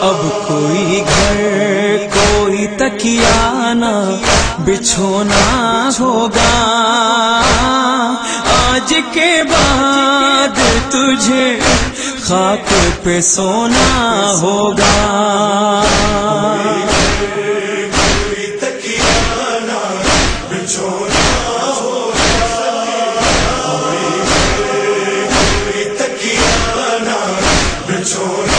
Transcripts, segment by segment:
اب کوئی گھر کوئی تکیہ نہ بچھونا ہوگا، آج کے بعد تجھے خاک پہ سونا ہوگا۔ کوئی تکیہ نہ بچھونا ہوگا، کوئی تکیہ نہ بچھونا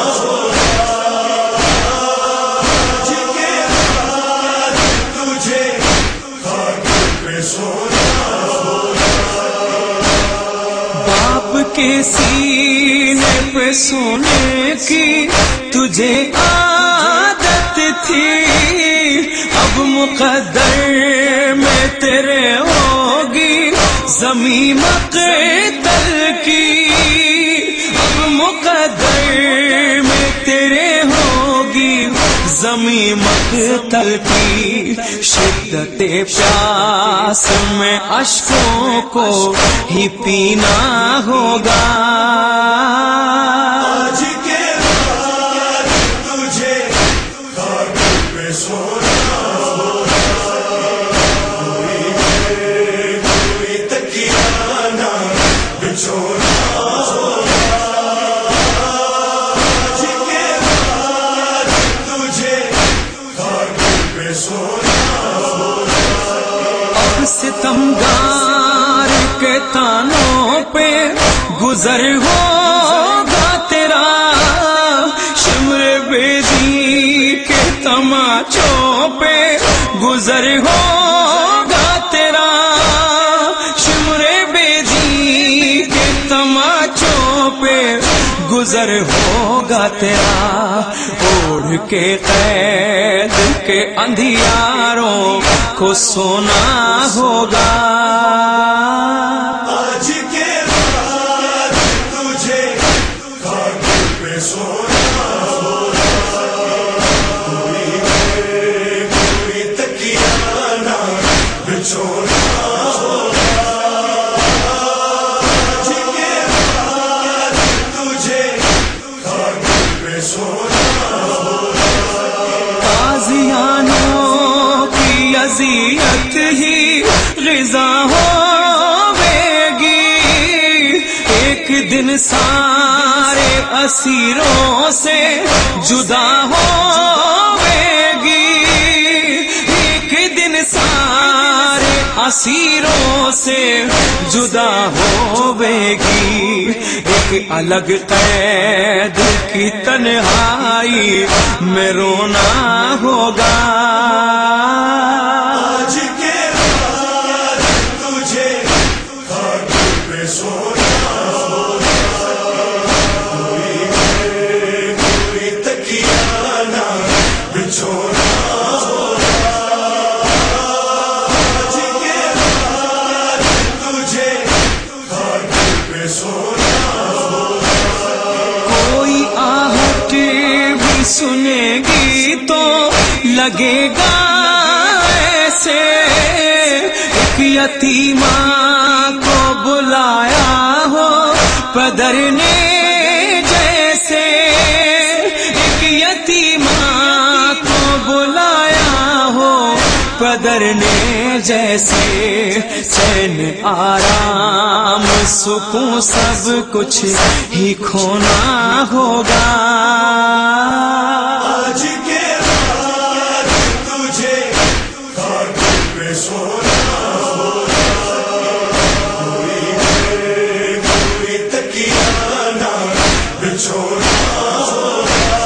کے سینے پہ سونے کی تجھے عادت تھی، اب مقدر میں تیرے ہوگی زمین مقتل کی، اب مقدر میں تیرے ہوگی زمین مقتل کی۔ شدت پیاس میں اشکوں کو ہی پینا ہوگا، آج کے بعد تجھے خاک پہ سونا ہوگا، کوئی تکیہ نہ بچھونا ہوگا، آج کے بعد تجھے خاک پہ سونا ہوگا۔ اب ستمگار کے تانوں پہ گزر ہوگا تیرا، شمر بیدی کے تماچوں پہ گزر ہوگا تیرا، شمر بیدی کے تماچوں پہ گزر ہوگا تیرا، اوڑھ کے قید کے اندھیاروں کو سونا ہوگا، آج کے بعد تجھے خاک پہ سونا ہوگا، کوئی تکیہ نہ بچھونا ہوگا، آج کے بعد تجھے خاک پہ سونا ہوگا۔ تازیانوں کی اذیت ہی غذا ہوگی، ایک دن سارے اسیروں سے جدا ہوگی، ایک دن سارے اسیروں سے جدا ہوگی، ایک الگ قید کی تنہائی میں رونا ہوگا، آج کے بعد تجھے خاک پہ سونا ہوگا، کوئی تکیہ نہ بچھونا ہوگا، آج کے بعد تجھے خاک پہ سونا ہوگا۔ کوئی آہٹ بھی سنے گی تو لگے گا ایسے، ایک یتیمہ کو بلایا ہو پدر نے جیسے، ایک یتیمہ کو بلایا ہو پدر نے جیسے، چین آرام سکون سب کچھ ہی کھونا ہوگا، آج کے بعد تجھے خاک پہ سونا ہوگا، کوئی تکیہ نہ بچھونا ہوگا،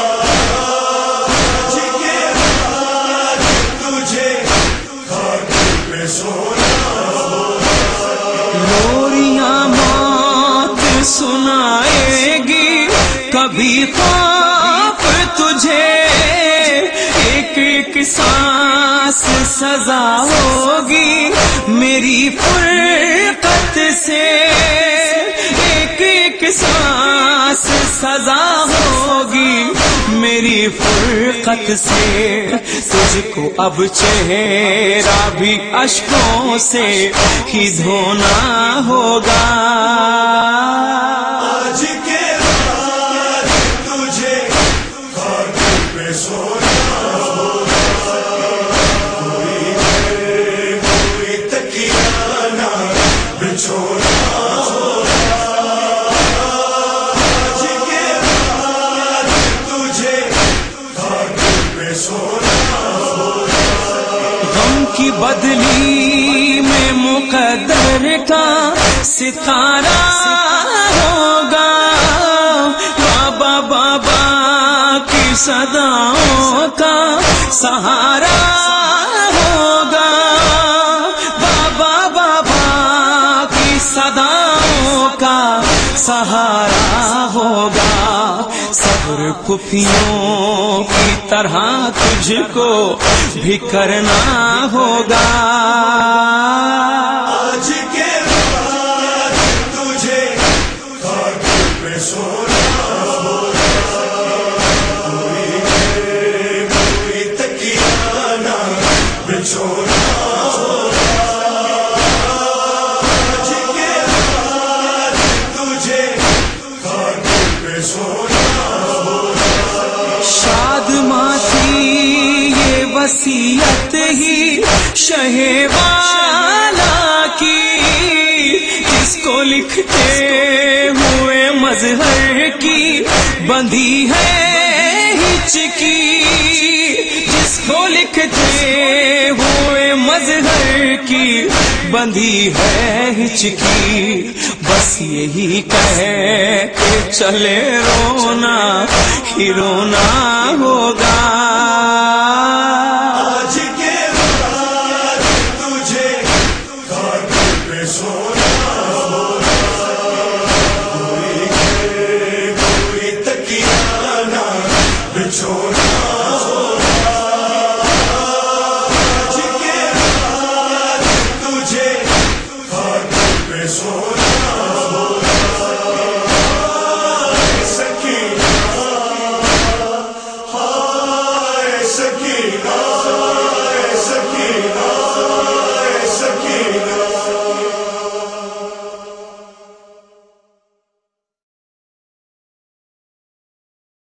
آج کے بعد تجھے خاک پہ سونا ہوگا۔ لوریاں موت سنائے گی کبھی خوف تجھے، ایک ایک سانس سزا ہوگی میری فرقت سے، ایک ایک سانس سزا ہوگی میری فرقت سے، تجھ کو اب چہرہ بھی اشکوں سے ہی دھونا ہوگا، آج کے بعد تجھے पे सोना कोई तकिया ना बिछोना आज के बाद तुझे खाट पे सोना غم کی بدلی میں مقدر کا ستارہ ہوگا، بابا بابا کی صداؤں کا سہارا ہوگا، بابا بابا کی صداؤں کا سہارا ہوگا، صبر پھپھیوں کی طرح تجھ کو بھی کرنا ہوگا، آج کے بعد تجھے خاک پہ سونا کوئی تکیہ نہ بچھونا آج کے بعد تجھے خاک پہ سونا شاد ماتی یہ وصیت ہی شہ والا کی، جس کو لکھتے ہوئے مظہر کی بندھی ہے ہچکی، جس کو لکھتے ہوئے مظہر کی بندھی ہے ہچکی، بس یہی کہہ کے چلے رونا ہی رونا ہوگا، آج کے بعد تجھے خاک پہ سونا کوئی تکیہ نہ بچھونا آج کے بعد تجھے خاک پہ سونا